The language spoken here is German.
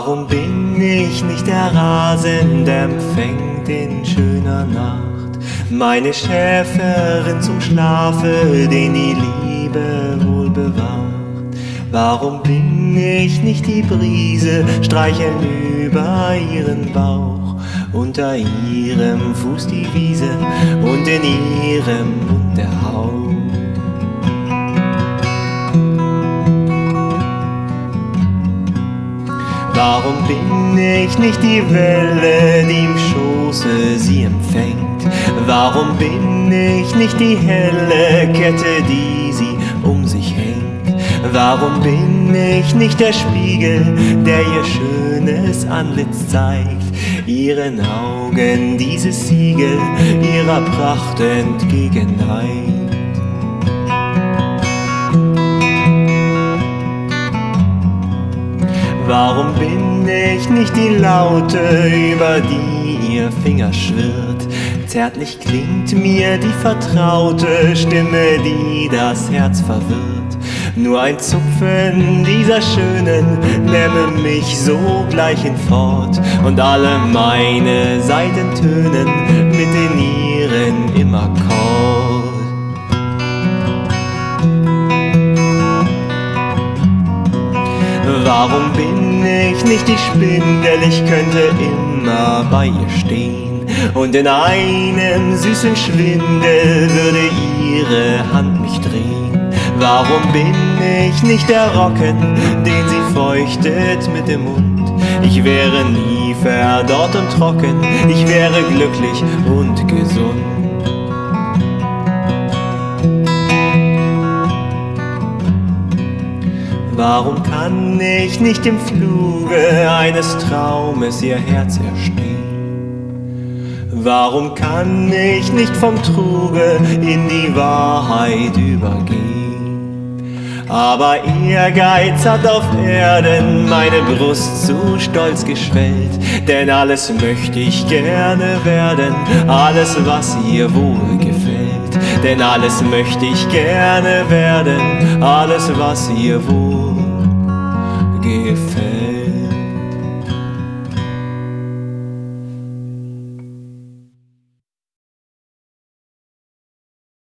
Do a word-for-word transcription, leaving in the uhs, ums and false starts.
Warum bin ich nicht der Rasen, der empfängt in schöner Nacht meine Schäferin zum Schlafe, den die Liebe wohl bewahrt? Warum bin ich nicht die Brise, streicheln über ihren Bauch, unter ihrem Fuß die Wiese und in ihrem Mund der Hauch? Warum bin ich nicht die Welle, die im Schoße sie empfängt? Warum bin ich nicht die helle Kette, die sie um sich hängt? Warum bin ich nicht der Spiegel, der ihr schönes Antlitz zeigt, ihren Augen dieses Siegel ihrer Pracht entgegenneigt? Warum bin ich nicht die Laute, über die ihr Finger schwirrt? Zärtlich klingt mir die vertraute Stimme, die das Herz verwirrt. Nur ein Zupfen dieser Schönen nähme mich sogleich hinfort, und alle meine Saiten tönen mit in ihren im Akkord. Warum bin ich nicht die Spindel, ich könnte immer bei ihr stehen, und in einem süßen Schwindel würde ihre Hand mich drehen. Warum bin ich nicht der Rocken, den sie feuchtet mit dem Mund? Ich wäre nie verdorrt und trocken, ich wäre glücklich und gesund. Warum kann ich nicht im Fluge eines Traumes ihr Herz erstehen? Warum kann ich nicht vom Truge in die Wahrheit übergehen? Aber Ehrgeiz hat auf Erden meine Brust zu stolz geschwellt, denn alles möchte ich gerne werden, alles was ihr wohl gefällt. Denn alles möchte ich gerne werden, alles was ihr wohl gefällt.